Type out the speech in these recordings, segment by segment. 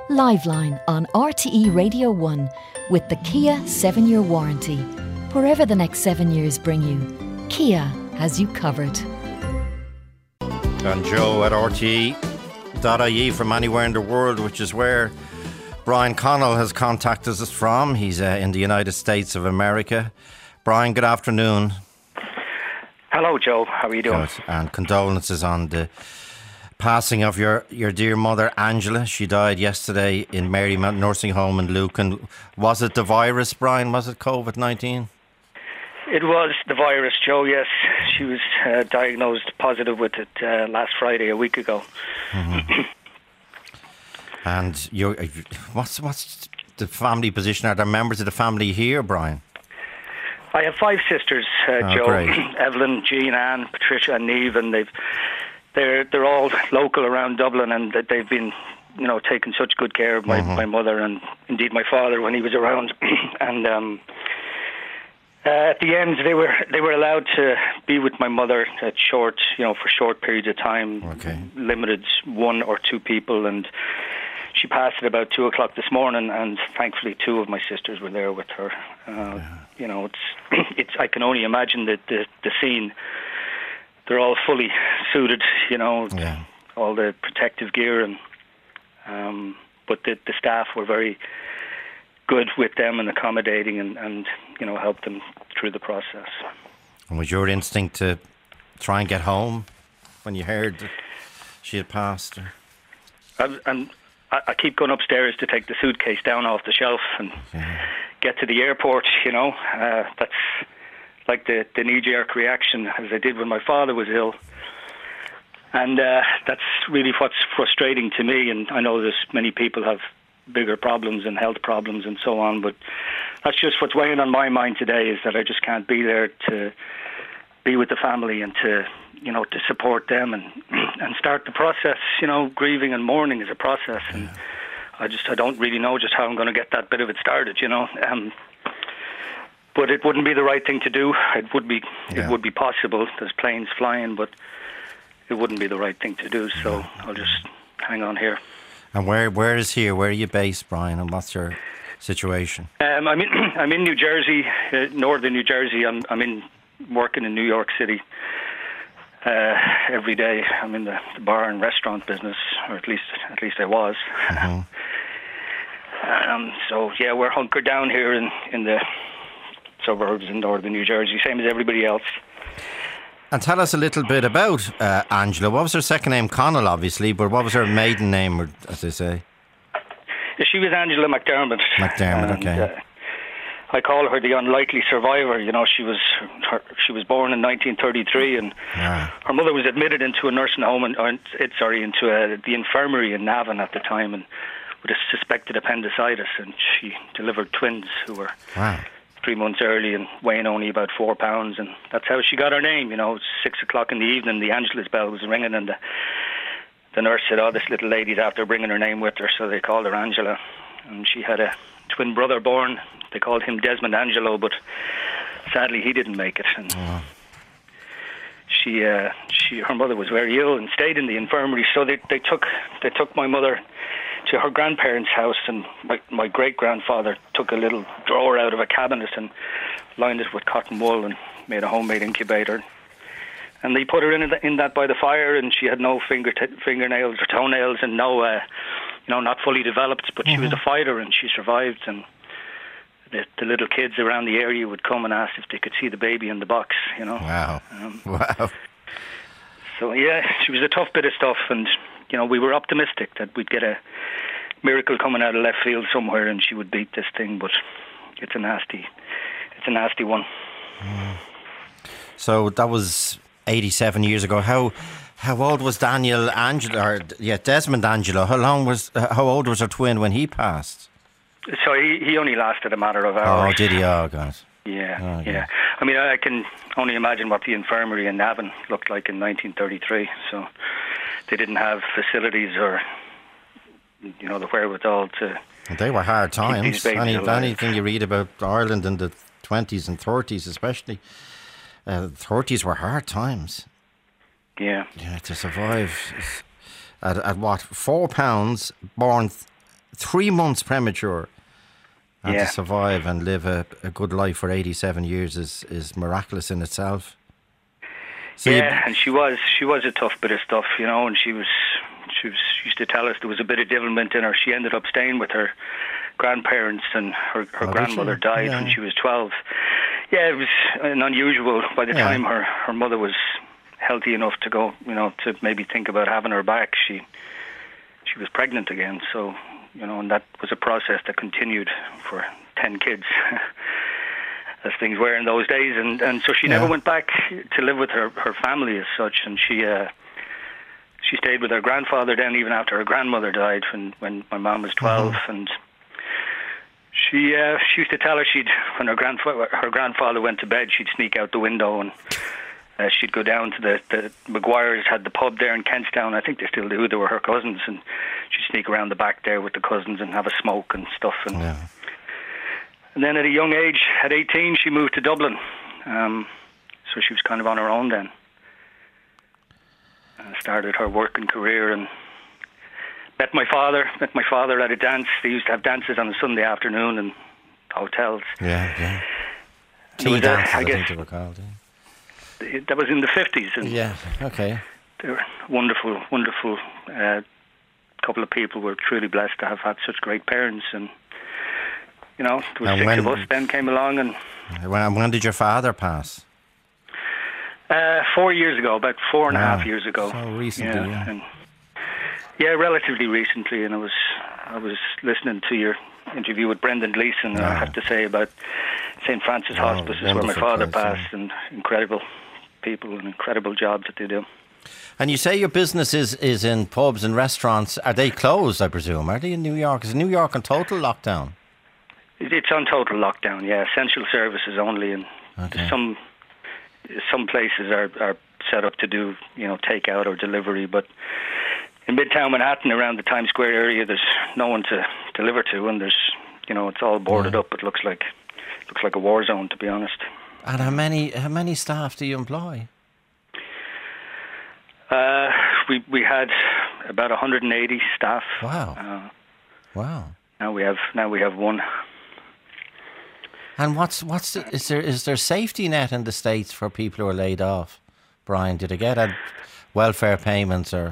Liveline on RTE Radio 1 with the Kia 7-year warranty. Wherever the next 7 years bring you, Kia has you covered. And Joe at RTE.ie from anywhere in the world, which is where Brian Connell has contacted us from. He's in the United States of America. Brian, good afternoon. Hello, Joe. How are you doing? Good. And condolences on the passing of your dear mother, Angela. She died yesterday in Marymount Nursing Home in Lucan. Was it the virus, Brian? Was it COVID-19? It was the virus, Joe, yes. She was diagnosed positive with it last Friday, a week ago. Mm-hmm. And what's the family position? Are there members of the family here, Brian? I have 5 sisters, Joe. Great. Evelyn, Jean, Anne, Patricia and Niamh, and they're all local around Dublin, and they've been, taking such good care of my mother and indeed my father when he was around. And at the end, they were allowed to be with my mother for short periods of time, limited 1 or 2 people, and she passed at about 2 o'clock this morning, and thankfully 2 of my sisters were there with her. It's I can only imagine that the scene. They're all fully suited, all the protective gear, and but the staff were very good with them and accommodating and helped them through the process. And was your instinct to try and get home when you heard that she had passed? And I keep going upstairs to take the suitcase down off the shelf and get to the airport, that's like the knee-jerk reaction, as I did when my father was ill. And that's really what's frustrating to me, and I know there's many people have bigger problems and health problems and so on, but that's just what's weighing on my mind today, is that I just can't be there to be with the family and to support them and start the process. Grieving and mourning is a process, and I don't really know just how I'm going to get that bit of it started, but it wouldn't be the right thing to do. It would be possible. There's planes flying, but it wouldn't be the right thing to do. So I'll just hang on here. And where is here? Where are you based, Brian? And what's your situation? I'm in New Jersey, northern New Jersey. I'm working in New York City every day. I'm in the bar and restaurant business, or at least I was. Mm-hmm. So we're hunkered down here in the suburbs in northern New Jersey, same as everybody else. And tell us a little bit about Angela. What was her second name? Connell, obviously, but what was her maiden name, or, as they say? She was Angela McDermott. Okay. I call her the unlikely survivor. She was born in 1933, and her mother was admitted into a nursing home, into the infirmary in Navan at the time, and with a suspected appendicitis, and she delivered twins who were 3 months early and weighing only about 4 pounds, and that's how she got her name. It's 6 o'clock in the evening, the Angelus bell was ringing, and the nurse said, "Oh, this little lady's after bringing her name with her," so they called her Angela. And she had a twin brother born. They called him Desmond Angelo, but sadly he didn't make it. And her mother was very ill and stayed in the infirmary, so they took my mother to her grandparents' house, and my great-grandfather took a little drawer out of a cabinet and lined it with cotton wool and made a homemade incubator. And they put her in that by the fire, and she had no fingernails or toenails, and no, not fully developed, but she was a fighter, and she survived. And the little kids around the area would come and ask if they could see the baby in the box, Wow. Wow. So, she was a tough bit of stuff, and, we were optimistic that we'd get a miracle coming out of left field somewhere and she would beat this thing, but it's a nasty one. So that was 87 years ago. How old was Desmond Angelo? How old was her twin when he passed? So he only lasted a matter of hours. Oh, did he? Oh, God. Yeah. I mean, I can only imagine what the infirmary in Navan looked like in 1933. So they didn't have facilities or, the wherewithal to. They were hard times. Anything you read about Ireland in the 20s and 30s, especially, 30s were hard times. Yeah. Yeah, to survive at what, £4, born 3 months premature. And Yeah. to survive and live a good life for 87 years is miraculous in itself. So and she was a tough bit of stuff, you know, and she used to tell us there was a bit of devilment in her. She ended up staying with her grandparents, and her grandmother died when she was 12. Yeah, it was unusual. By the time her mother was healthy enough to go, you know, to maybe think about having her back, she was pregnant again. So, you know, and that was a process that continued for 10 kids, as things were in those days. And so she never went back to live with her family as such, and she stayed with her grandfather then, even after her grandmother died when my mom was 12. And she used to tell her when her grandfather went to bed, she'd sneak out the window, and she'd go down to the Maguires had the pub there in Kentstown. I think they still do. They were her cousins, and she'd sneak around the back there with the cousins and have a smoke and stuff. And then at a young age, at 18, she moved to Dublin. So she was kind of on her own then. Started her working career and met my father at a dance. They used to have dances on a Sunday afternoon in hotels. Yeah. Tea dances, I think they were called. Yeah. That was in the 50s. And okay. They were wonderful couple of people. Were truly blessed to have had such great parents. And, you know, there were 6 of us then came along. And when did your father pass? 4 years ago, about 4.5 years ago. So recently, And, relatively recently. And I was listening to your interview with Brendan Gleeson, and I have to say about St. Francis Hospice is where my father passed, and incredible people and incredible jobs that they do. And you say your business is in pubs and restaurants. Are they closed, I presume? Are they in New York? Is New York on total lockdown? It's on total lockdown, yeah. Essential services only, and some places are set up to do, you know, takeout or delivery, but in Midtown Manhattan, around the Times Square area, there's no one to deliver to, and there's, you know, it's all boarded up. It looks like a war zone, to be honest. And how many staff do you employ? We had about 180 staff. Wow. Wow. Now we have one. And is there safety net in the States for people who are laid off? Brian, did they get welfare payments or?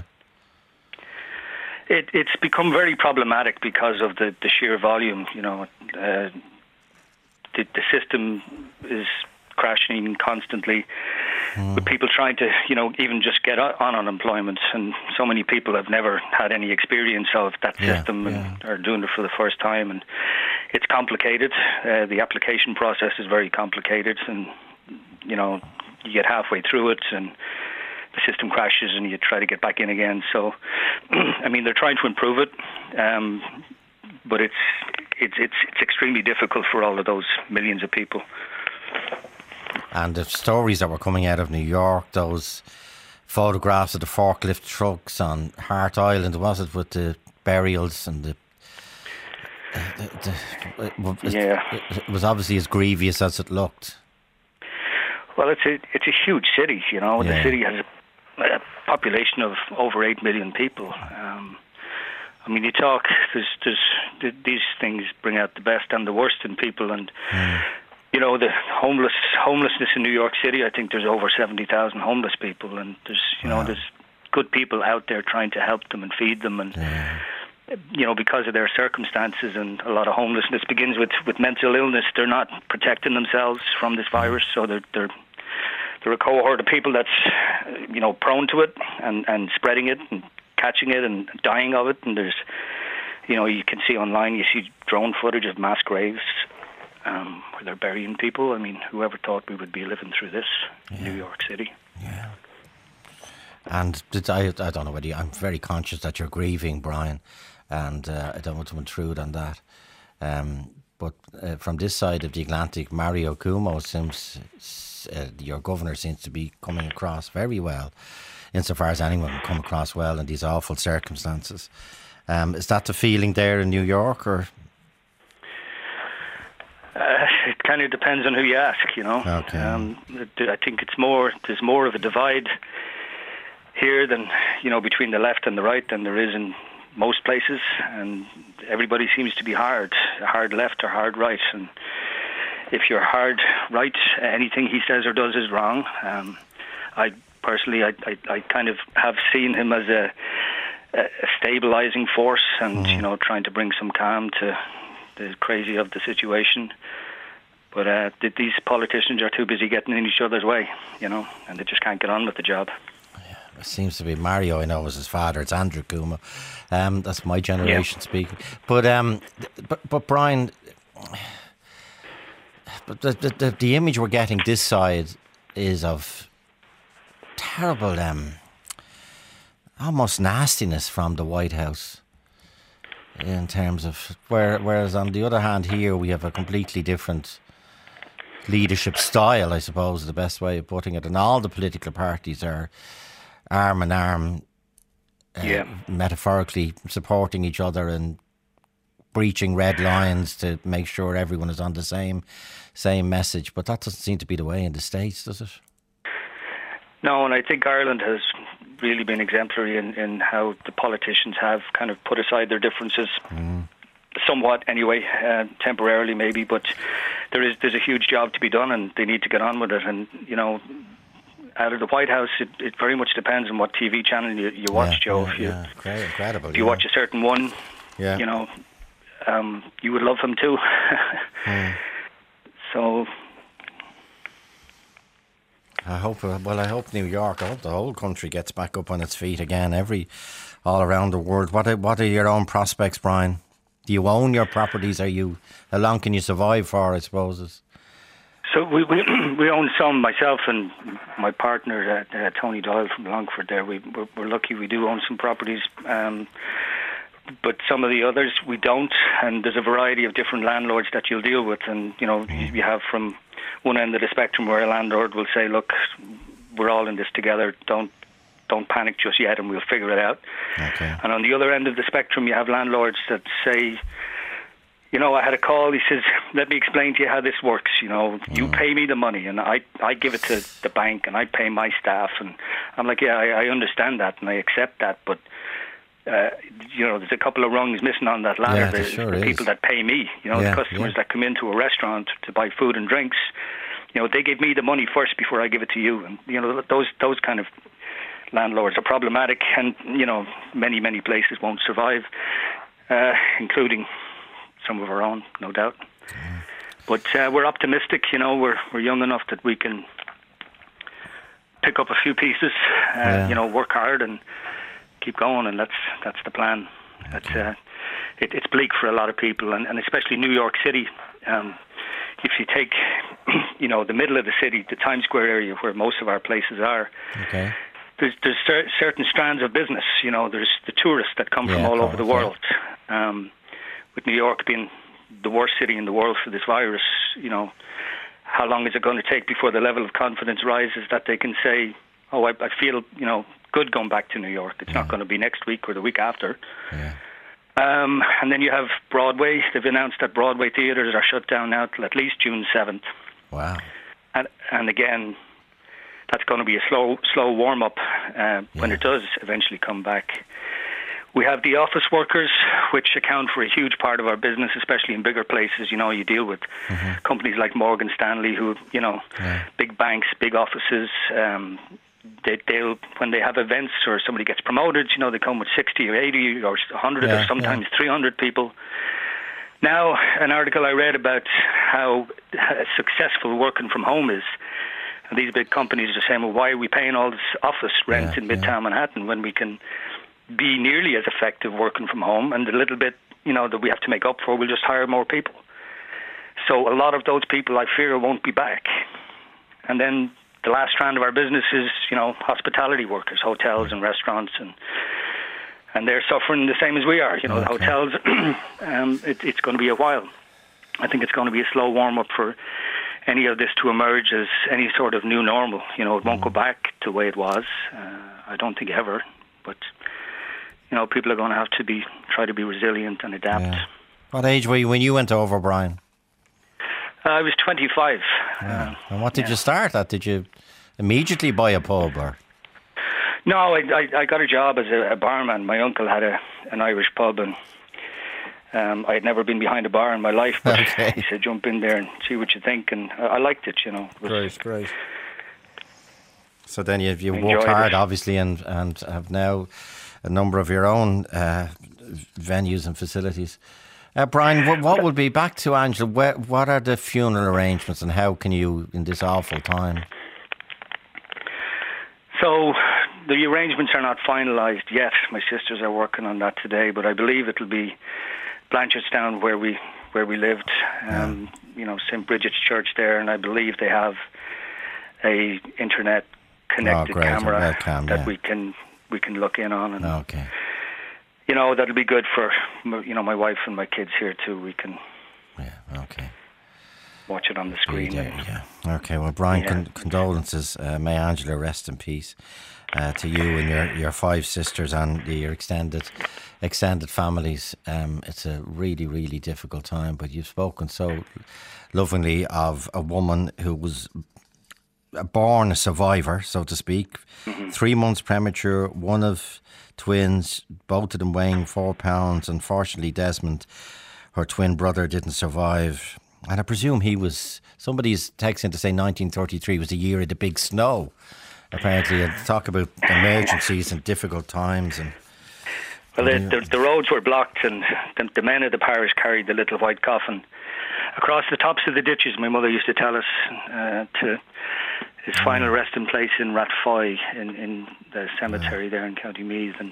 It's become very problematic because of the sheer volume. You know, the system is crashing constantly with people trying to, you know, even just get on unemployment, and so many people have never had any experience of that system and are doing it for the first time, and it's complicated. The application process is very complicated, and, you know, you get halfway through it and the system crashes and you try to get back in again. So, I mean, they're trying to improve it, but it's extremely difficult for all of those millions of people. And the stories that were coming out of New York, those photographs of the forklift trucks on Hart Island, was it, with the burials and it was obviously as grievous as it looked. Well, it's a huge city, you know. The city has a population of over 8 million people. I mean, you talk. These things bring out the best and the worst in people, and you know, the homelessness in New York City. I think there's over 70,000 homeless people, and there's good people out there trying to help them and feed them, and you know, because of their circumstances, and a lot of homelessness begins with mental illness. They're not protecting themselves from this virus, so they're a cohort of people that's, you know, prone to it and spreading it and catching it and dying of it. And there's, you know, you can see online, you see drone footage of mass graves where they're burying people. I mean, whoever thought we would be living through this in New York City? Yeah. And I don't know whether I'm very conscious that you're grieving, Brian, and I don't want to intrude on that. But from this side of the Atlantic, Mario Cuomo seems, your governor seems to be coming across very well, insofar as anyone can come across well in these awful circumstances. Is that the feeling there in New York, or? It kind of depends on who you ask, you know. Okay. I think there's more of a divide here than, you know, between the left and the right than there is in most places, and everybody seems to be hard left or hard right. And if you're hard right, anything he says or does is wrong. I personally kind of have seen him as a stabilizing force, and trying to bring some calm to the crazy of the situation. But these politicians are too busy getting in each other's way, and they just can't get on with the job. It seems to be Mario. I know was his father. It's Andrew Cuomo. That's my generation speaking. But Brian, but the image we're getting this side is of terrible, almost nastiness from the White House. In terms of whereas on the other hand here we have a completely different leadership style, I suppose is the best way of putting it, and all the political parties are arm in arm, metaphorically supporting each other and breaching red lines to make sure everyone is on the same message. But that doesn't seem to be the way in the States, does it? No, and I think Ireland has really been exemplary in how the politicians have kind of put aside their differences, somewhat anyway, temporarily maybe, but there's a huge job to be done, and they need to get on with it. And out of the White House, it very much depends on what TV channel you watch, Joe. Incredible. If you watch a certain one, you would love him too. So I hope New York, I hope the whole country gets back up on its feet again, all around the world. What are your own prospects, Brian? Do you own your properties? How long can you survive for, I suppose? So we own some, myself and my partner, Tony Doyle from Longford there. We're lucky we do own some properties. But some of the others we don't, and there's a variety of different landlords that you'll deal with. And, you have from one end of the spectrum where a landlord will say, look, we're all in this together, don't panic just yet and we'll figure it out. Okay. And on the other end of the spectrum you have landlords that say, I had a call, he says, let me explain to you how this works. You pay me the money and I give it to the bank and I pay my staff. And I'm like, I understand that and I accept that, but there's a couple of rungs missing on that ladder. The people that pay me, the customers that come into a restaurant to buy food and drinks, they give me the money first before I give it to you. And those kind of landlords are problematic, and many places won't survive, including some of our own, no doubt. But we're optimistic. We're young enough that we can pick up a few pieces, work hard and keep going, and that's the plan. It's bleak for a lot of people, and especially New York City. If you take, the middle of the city, the Times Square area where most of our places are, there's certain strands of business. There's the tourists that come from all over the world. With New York being the worst city in the world for this virus, how long is it going to take before the level of confidence rises that they can say, oh, I feel, good going back to New York. It's not going to be next week or the week after. Yeah. And then you have Broadway. They've announced that Broadway theatres are shut down now till at least June 7th. Wow. And again, that's going to be a slow warm-up when it does eventually come back. We have the office workers, which account for a huge part of our business, especially in bigger places. You deal with companies like Morgan Stanley, who, big banks, big offices. They'll when they have events or somebody gets promoted, they come with 60 or 80 or 100 or sometimes 300 people. Now, an article I read about how successful working from home is. And these big companies are saying, well, why are we paying all this office rent in Midtown Manhattan when we can be nearly as effective working from home, and the little bit, that we have to make up for, we'll just hire more people. So a lot of those people, I fear, won't be back. And then the last strand of our business is, hospitality workers, hotels and restaurants, and they're suffering the same as we are. The hotels, it's going to be a while. I think it's going to be a slow warm-up for any of this to emerge as any sort of new normal. It won't go back to the way it was. I don't think ever, but people are going to have to try to be resilient and adapt. Yeah. What age were you when you went over, Brian? I was 25. And what did you start at? Did you immediately buy a pub? Or? No, I got a job as a barman. My uncle had an Irish pub, and I had never been behind a bar in my life, but he said, jump in there and see what you think, and I liked it, you know. Great. So then you worked hard, obviously, and have now a number of your own venues and facilities. Brian, what would be, back to Angela, what are the funeral arrangements and how can you, in this awful time? So the arrangements are not finalised yet. My sisters are working on that today, but I believe it'll be Blanchardstown where we lived, you know, St. Bridget's Church there, and I believe they have a internet connected camera that we can look in on, and you know, that'll be good for, you know, my wife and my kids here too. We can watch it on the screen. Okay, well, Brian, condolences. May Angela rest in peace to you and your 5 sisters and your extended families. It's a really, really difficult time, but you've spoken so lovingly of a woman who was born a survivor, so to speak. 3 months premature, one of twins, both of them weighing 4 pounds. Unfortunately, Desmond, her twin brother, didn't survive. And I presume somebody's texting to say 1933 was the year of the big snow. Apparently, and talk about emergencies and difficult times. And well, the roads were blocked, and the men of the parish carried the little white coffin across the tops of the ditches. My mother used to tell us to his final resting place in Rathfoy in the cemetery there in County Meath. And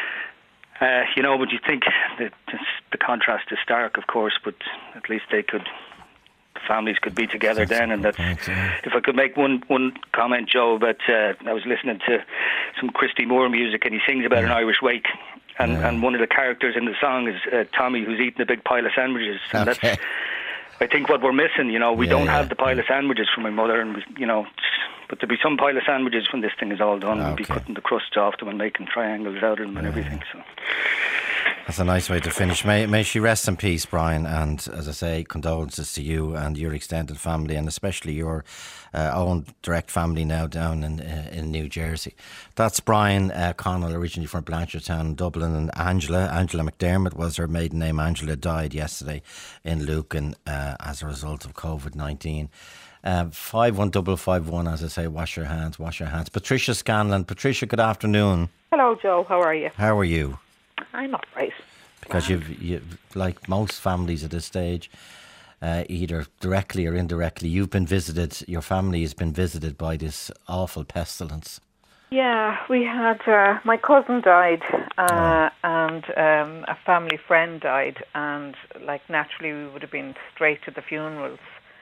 you know, but you think that the contrast is stark, of course, but at least the families could be together then. And that's, if I could make one comment, Joe, about I was listening to some Christy Moore music, and he sings about an Irish wake, and one of the characters in the song is Tommy, who's eating a big pile of sandwiches, and that's, I think, what we're missing. You know, we don't have the pile of sandwiches from my mother, and you know, but there'll be some pile of sandwiches when this thing is all done. We'll be cutting the crusts off them and making triangles out of them and everything. So that's a nice way to finish. May she rest in peace, Brian. And as I say, condolences to you and your extended family, and especially your own direct family now down in New Jersey. That's Brian Connell, originally from Blanchardstown, Dublin, and Angela McDermott was her maiden name. Angela died yesterday in Lucan as a result of COVID-19. 51551, as I say, wash your hands. Patricia Scanlon. Patricia, good afternoon. Hello, Joe. How are you? How are you? I'm all right. Because you've, like most families at this stage, either directly or indirectly, your family has been visited by this awful pestilence. Yeah, we had, my cousin died, and a family friend died, and naturally we would have been straight to the funerals.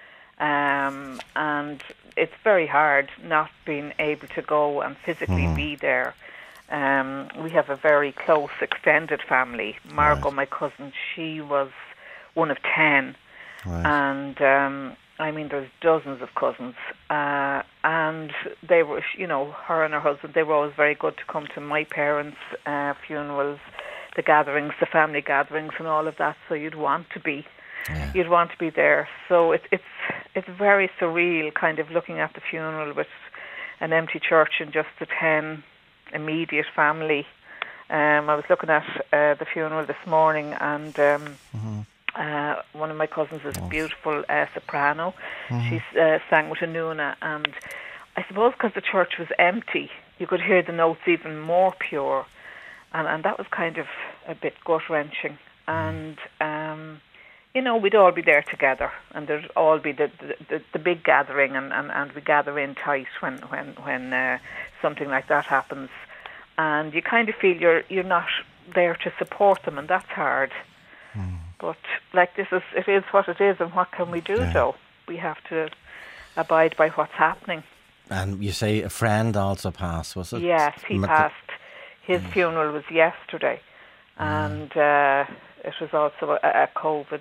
And it's very hard not being able to go and physically be there. We have a very close extended family. Margot, my cousin, she was one of 10. And I mean, there's dozens of cousins. And they were, you know, her and her husband, they were always very good to come to my parents' funerals, the gatherings, the family gatherings and all of that. So you'd want to be. You'd want to be there. So it's very surreal, kind of looking at the funeral with an empty church and just the 10 immediate family. I was looking at the funeral this morning, and one of my cousins is a beautiful soprano. She sang with a Nuna, and I suppose because the church was empty, you could hear the notes even more pure, and that was kind of a bit gut-wrenching. And you know, we'd all be there together, and there'd all be the big gathering, and we gather in tight when something like that happens, and you kind of feel you're not there to support them, and that's hard. But it is what it is, and what can we do? Though we have to abide by what's happening. And you say a friend also passed, was it? Yes, he passed. His funeral was yesterday, and it was also a COVID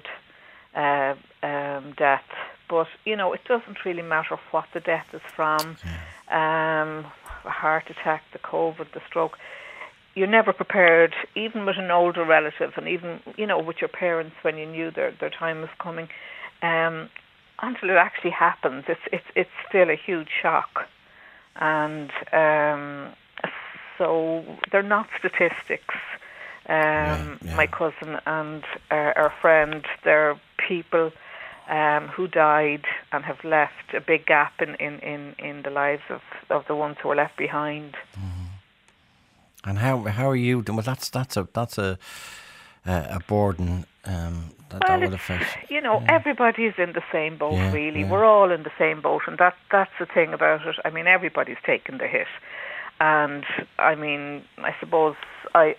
death. But, you know, it doesn't really matter what the death is from. A heart attack, the COVID, the stroke. You're never prepared, even with an older relative, and even, you know, with your parents when you knew their time was coming. Until it actually happens, it's still a huge shock. And so they're not statistics. My cousin and our friend, they're people who died and have left a big gap in the lives of the ones who were left behind. And how are you doing? Well, that's a burden that would affect. Everybody's in the same boat, really. Yeah. We're all in the same boat, and that's the thing about it. I mean, everybody's taken the hit, and I mean, I suppose I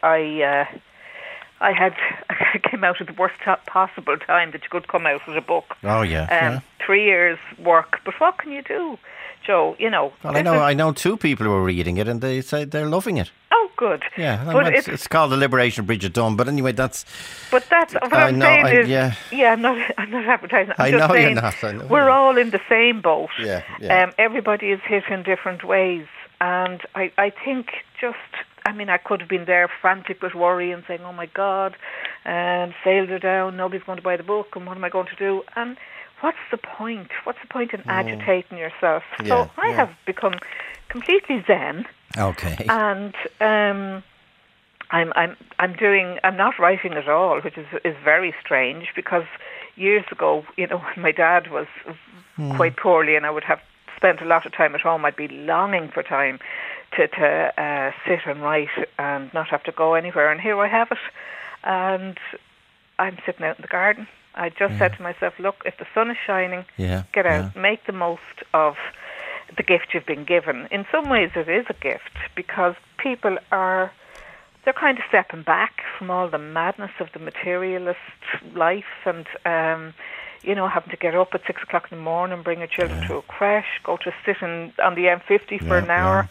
came out at the worst possible time that you could come out with a book. Oh yeah. 3 years work, but what can you do, Joe? Well, I know 2 people who are reading it, and they say they're loving it. Oh, good. Yeah, but it's called The Liberation of Bridget Dunn. But anyway, that's. But that's what I'm saying is. Yeah. I'm not advertising. I know you're not. I know we're all in the same boat. Yeah. Everybody is hit in different ways, and I think just. I mean, I could have been there frantic with worry and saying, "Oh my God, sales are down. Nobody's going to buy the book, and what am I going to do?" And what's the point? What's the point in agitating yourself? So I have become completely zen. Okay. And I'm not writing at all, which is very strange, because years ago, when my dad was quite poorly and I would have spent a lot of time at home, I'd be longing for time to sit and write and not have to go anywhere. And here I have it, and I'm sitting out in the garden. I just said to myself, look, if the sun is shining, get out, make the most of the gift you've been given. In some ways it is a gift, because people they're kind of stepping back from all the madness of the materialist life, and having to get up at 6 o'clock in the morning, bring your children to a creche, go to sit on the M50 for an hour.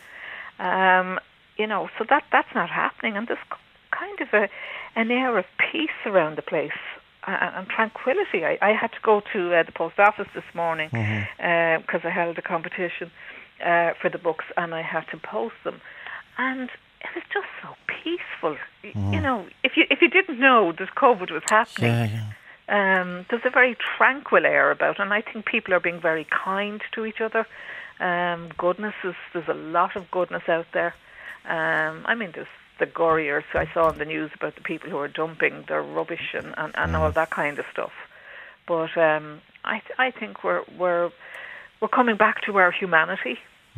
So that's not happening, and there's kind of an air of peace around the place and tranquility. I had to go to the post office this morning because I held a competition for the books, and I had to post them, and it was just so peaceful. If you didn't know that COVID was happening, there's a very tranquil air about it, and I think people are being very kind to each other. There's a lot of goodness out there. There's the gurriers I saw in the news about the people who are dumping their rubbish and all that kind of stuff. But I think we're coming back to our humanity.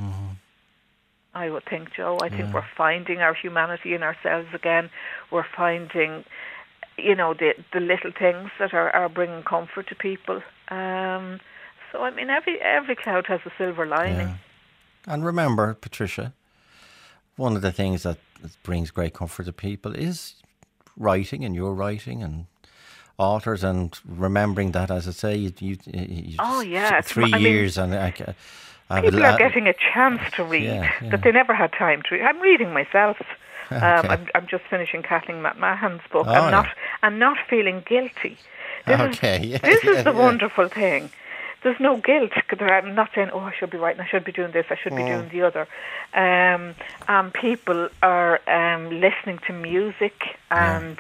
I would think, Joe. I think we're finding our humanity in ourselves again. We're finding, the little things that are bringing comfort to people. So I mean, every cloud has a silver lining. Yeah. And remember, Patricia, one of the things that brings great comfort to people is writing, and your writing, and authors, and remembering that, as I say, you 3 years, and people are getting a chance to read that they never had time to read. I'm reading myself. Okay. I'm just finishing Kathleen McMahon's book, and not feeling guilty. This is the wonderful thing. There's no guilt. I'm not saying, I should be writing, I should be doing this, I should be doing the other. People are listening to music, and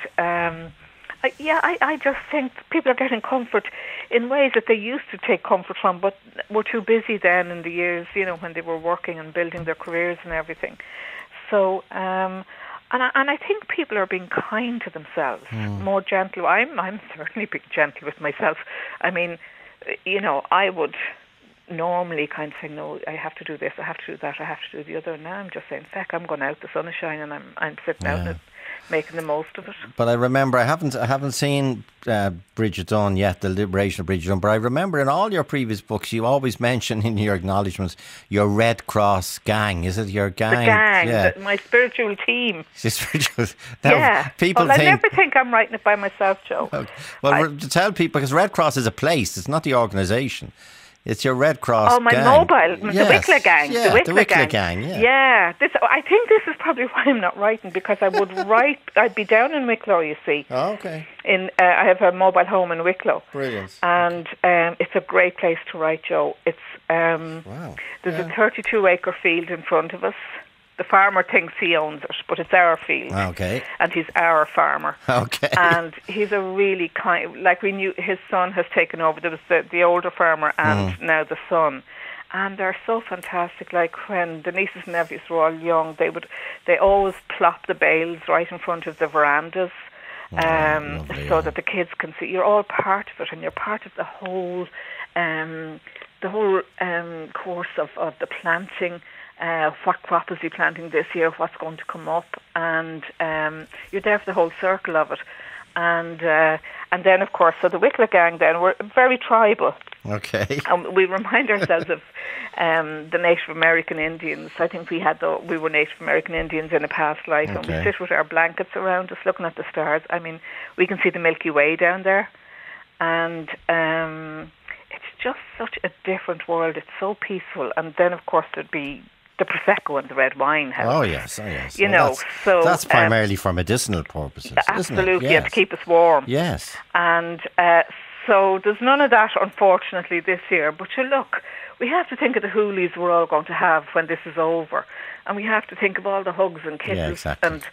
I just think people are getting comfort in ways that they used to take comfort from, but were too busy then in the years, when they were working and building their careers and everything. So, and I think people are being kind to themselves, more gentle. I'm certainly being gentle with myself. I mean, I would normally kind of say, no, I have to do this, I have to do that, I have to do the other. Now I'm just saying, feck, I'm going out, the sun is shining, I'm sitting out and making the most of it. But I remember, I haven't seen Bridget Dunn yet, The Liberation of Bridget Dunn, but I remember in all your previous books you always mention in your acknowledgements your Red Cross gang. Is it your gang? The gang, my spiritual team. People I never think I'm writing it by myself, Joe. Okay. Well, to tell people, because Red Cross is a place, it's not the organisation. It's your Red Cross gang. Oh, my mobile, the Wicklow gang. Yeah, the Wicklow gang, yeah. I think this is probably why I'm not writing, because I would write, I'd be down in Wicklow, you see. Oh, okay. I have a mobile home in Wicklow. Brilliant. And it's a great place to write, Joe. It's There's a 32-acre field in front of us. The farmer thinks he owns it, but it's our field. Okay. And he's our farmer. Okay. And he's a really kind, we knew his son has taken over. There was the older farmer and now the son. and they're so fantastic. Like when the nieces and nephews were all young, they always plop the bales right in front of the verandas, lovely, so that the kids can see. You're all part of it, and you're part of the whole course of the planting. What crop is he planting this year? What's going to come up? And you're there for the whole circle of it. And then, of course, so the Wicklow gang then were very tribal. Okay. And we remind ourselves of the Native American Indians. I think we were Native American Indians in a past life, and we sit with our blankets around us looking at the stars. I mean, we can see the Milky Way down there. And it's just such a different world. It's so peaceful. And then, of course, there'd be the Prosecco and the red wine house. Oh yes. You know, that's primarily for medicinal purposes, absolutely, isn't it? Yes. And to keep us warm. Yes. And so there's none of that, unfortunately, this year. But look, we have to think of the hoolies we're all going to have when this is over, and we have to think of all the hugs and kisses. Yeah, exactly. And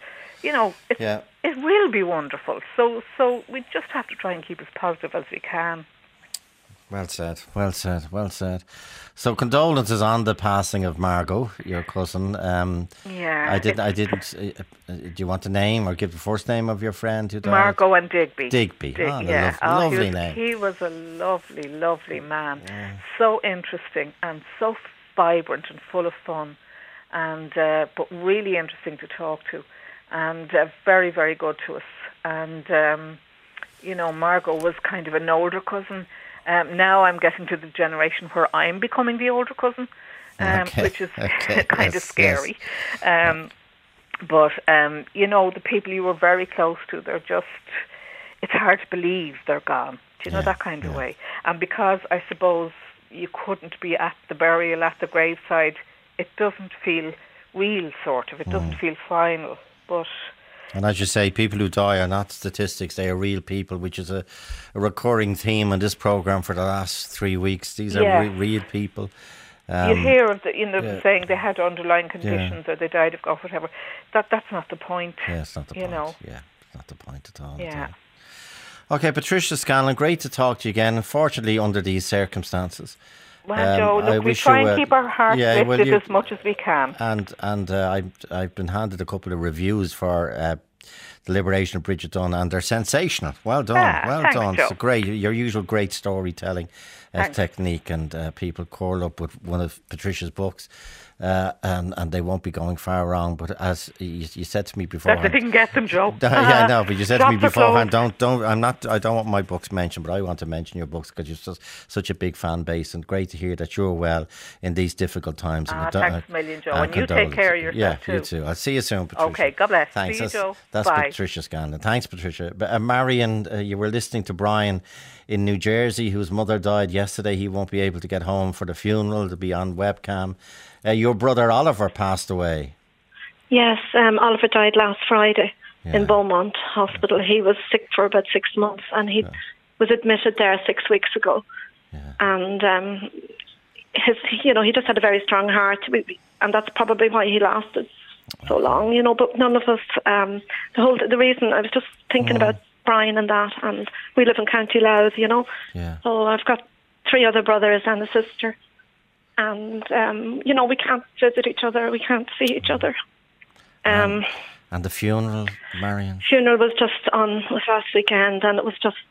it will be wonderful. So we just have to try and keep as positive as we can. Well said, well said, well said. So condolences on the passing of Margot, your cousin. I didn't. Do you want to name or give the first name of your friend who died? Margot and Digby. Digby. Lovely name. He was a lovely, lovely man. Yeah. So interesting and so vibrant and full of fun, and but really interesting to talk to, and very, very good to us. And Margot was kind of an older cousin. Now I'm getting to the generation where I'm becoming the older cousin, which is kind of scary. Yes. But the people you were very close to, it's hard to believe they're gone. Do you know, that kind of way? And because I suppose you couldn't be at the burial, at the graveside, it doesn't feel real, sort of. It doesn't feel final. But... And as you say, people who die are not statistics, they are real people, which is a recurring theme in this programme for the last 3 weeks. These are real people. You hear of saying they had underlying conditions or they died of whatever. That's not the point. Yeah, it's not the point. Yeah, it's not the point at all. Yeah. Okay, Patricia Scanlon, great to talk to you again. Unfortunately, under these circumstances. Well, Joe, look, we try and keep our hearts lifted as much as we can. And I've been handed a couple of reviews for The Liberation of Bridget Dunn, and they're sensational. Well done, thanks, done. Joe. It's great, your usual great storytelling technique, and people curl up with one of Patricia's books. And they won't be going far wrong. But as you said to me beforehand, that's if you can get them, Joe. Yeah, I know. But you said to me beforehand, I don't want my books mentioned, but I want to mention your books because you're just such a big fan base, and great to hear that you're well in these difficult times. Thanks a million, Joe. And you take care of yourself too. You too. I'll see you soon, Patricia. Okay, God bless. Thanks. See you, Joe. That's Bye. Patricia Scanlon. Thanks, Patricia. Marion, you were listening to Brian in New Jersey, whose mother died yesterday. He won't be able to get home for the funeral, to be on webcam. Your brother Oliver passed away. Yes, Oliver died last Friday in Beaumont Hospital. He was sick for about 6 months, and he was admitted there 6 weeks ago. Yeah. And he just had a very strong heart, and that's probably why he lasted so long. But none of us. The reason I was just thinking about Brian and that, and we live in County Louth, Yeah. So I've got 3 other brothers and a sister. And, we can't visit each other. We can't see each other. And the funeral, Marion? Funeral was last weekend, and it was just,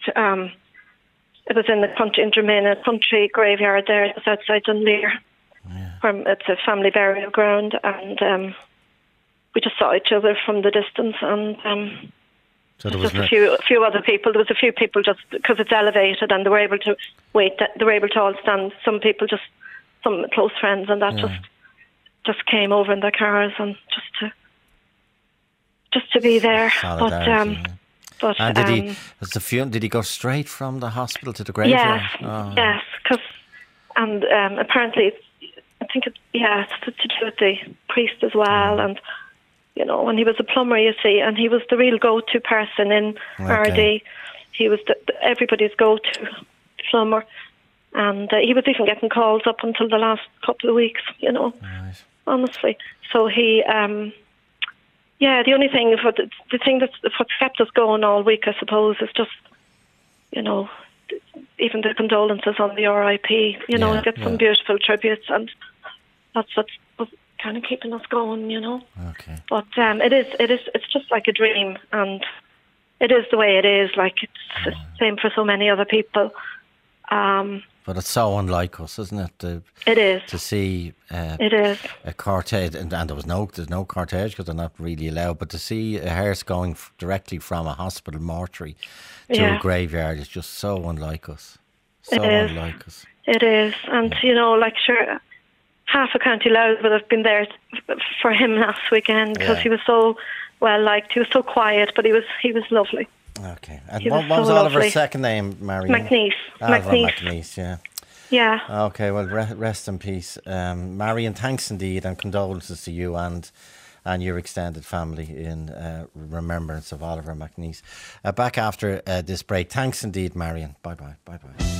it was in the country, in Dromina country graveyard there, just outside Dunleer. Yeah. Where it's a family burial ground, and we just saw each other from the distance, and so there was just a few other people. There was a few people just because it's elevated, and they were able to wait. They were able to all stand. Some people just. Some close friends, and that just came over in their cars, and just to be there. And did he go straight from the hospital to the graveyard? Yes, because apparently I think it's to do with the priest as well, and when he was a plumber, you see, and he was the real go-to person in RD. He was everybody's go-to plumber. And he was even getting calls up until the last couple of weeks, Right. Honestly. So he, the only thing, what's kept us going all week, I suppose, is just, even the condolences on the RIP. You know, get some beautiful tributes, and that's what's kind of keeping us going. You know. Okay. But it's just like a dream, and it is the way it is. Like it's the same for so many other people. But it's so unlike us, isn't it? It is. To see it is a cortege, and there's no cortege because they're not really allowed, but to see a hearse going directly from a hospital mortuary to a graveyard is just so unlike us. So unlike us. It is. And, you know, like, sure, half of County Louth would have been there for him last weekend because he was so well liked. He was so quiet, but he was lovely. Okay. And what was Oliver's second name, Marion? McNeice. McNeice, yeah. Yeah. Okay, well, rest in peace. Marion, thanks indeed, and condolences to you and your extended family in remembrance of Oliver McNeice. Back after this break. Thanks indeed, Marion. Bye-bye. Bye-bye.